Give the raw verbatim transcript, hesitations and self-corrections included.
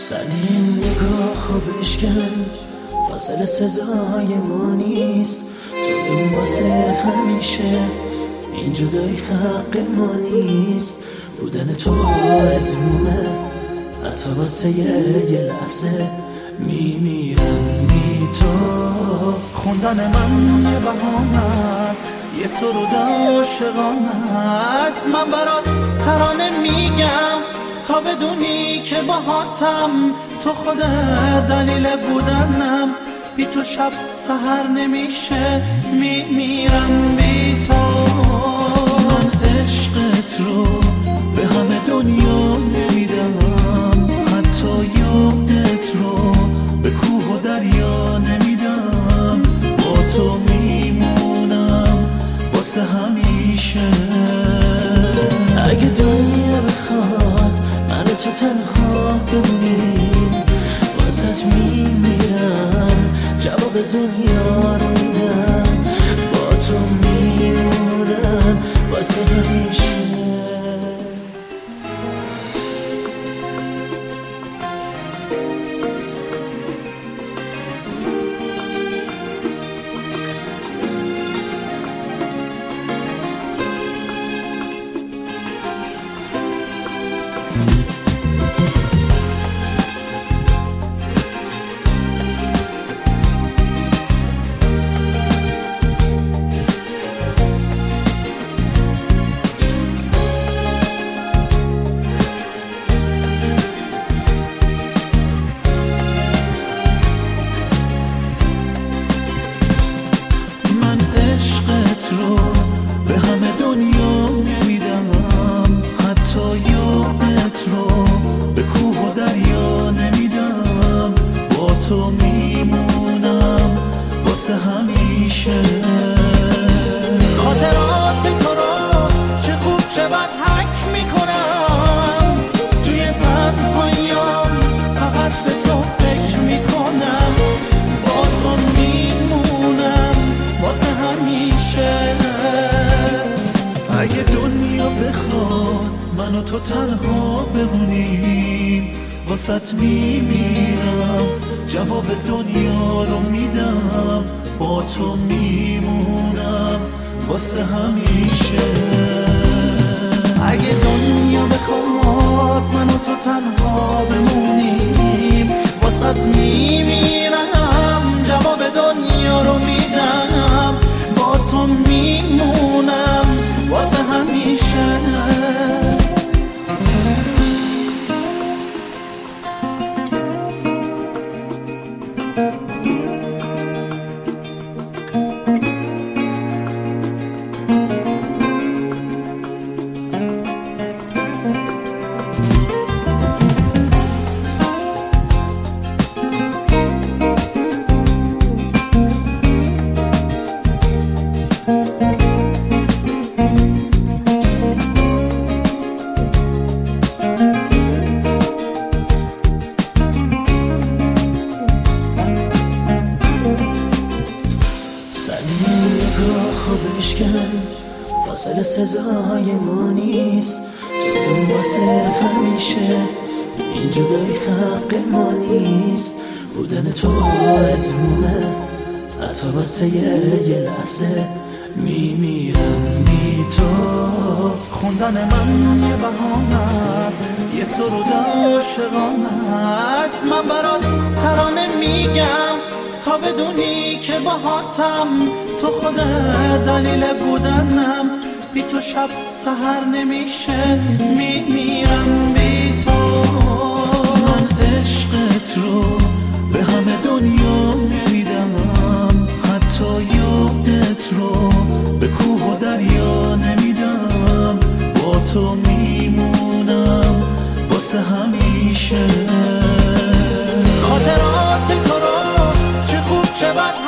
سری این نگاه رو بشکن، فاصله سزای ما نیست. تو اون واسه همیشه، این جدایی حق ما نیست. بودن تو آرزومه، حتی واسه یه لحظه میمیرم بی تو. خوندن من یه بهانه است، یه سرود عاشقانه است. من برات ترانه میگم تا بدونی که باهاتم. تو خود دلیل بودنم، بی تو شب سحر نمیشه، میمیرم بی تو. من عشقت رو به همه دنیا نمیدم، حتی یادت رو به کوه و دریا نمیدم. با تو میمونم واسه همیشه. اگه دنیا بخواد من تو تنها بمونیم، واسه میمیرم، جواب دنیا رو میدم. با تو میمونم واسه همیشه. رو به همه دنیا نمیدم، حتی یادت رو به کوه و دریا نمیدم. با تو میمونم واسه همیشه. خاطرات تو رو چه خوب شود حک میکنم، توی تنهاییام فقط به تو فکر میکنم. با تو میمونم واسه همیشه. اگه دنیا بخواد من و تو تنها بمونیم، واسط میمیرم، جواب دنیا رو میدم. با تو میمونم واسه همیشه. اگه دنیا بخواد من و تو تنها بمونیم، واسط میمیرم، جواب دنیا رو میدم. با تو میمونم واسه همیشه. فاصله سزای ما نیست. تو اون واسه همیشه، این جدایی حق ما نیست. بودن تو آرزومه، حتی واسه یه لحظه میمیرم بی تو. خوندن من یه بهانه است، یه سرود عاشقانه است. من برات ترانه میگم تا بدونی که باهاتم. تو خود دلیل بودنم، بی تو شب سحر نمیشه، میمیرم بی تو. من عشقت رو به همه دنیا نمیدم، حتی یادت رو به کوه و دریا نمیدم. با تو میمونم واسه همیشه. خاطرات تو رو چه خوب شود